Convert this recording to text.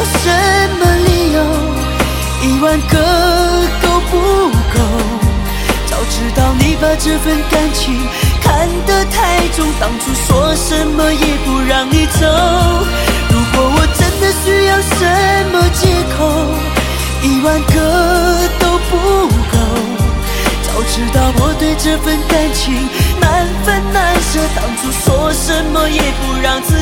什么理由？1万个够不够？早知道你把这份感情看得太重，当初说什么也不让你走。如果我真的需要什么借口，1万个都不够。早知道我对这份感情难分难舍，当初说什么也不让自